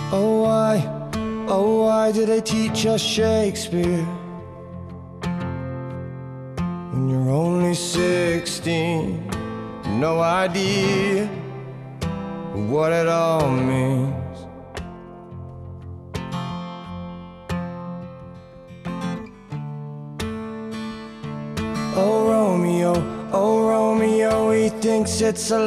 Oh why do they teach us Shakespeare when you're only 16? No idea what it all means. Oh Romeo, he thinks it's a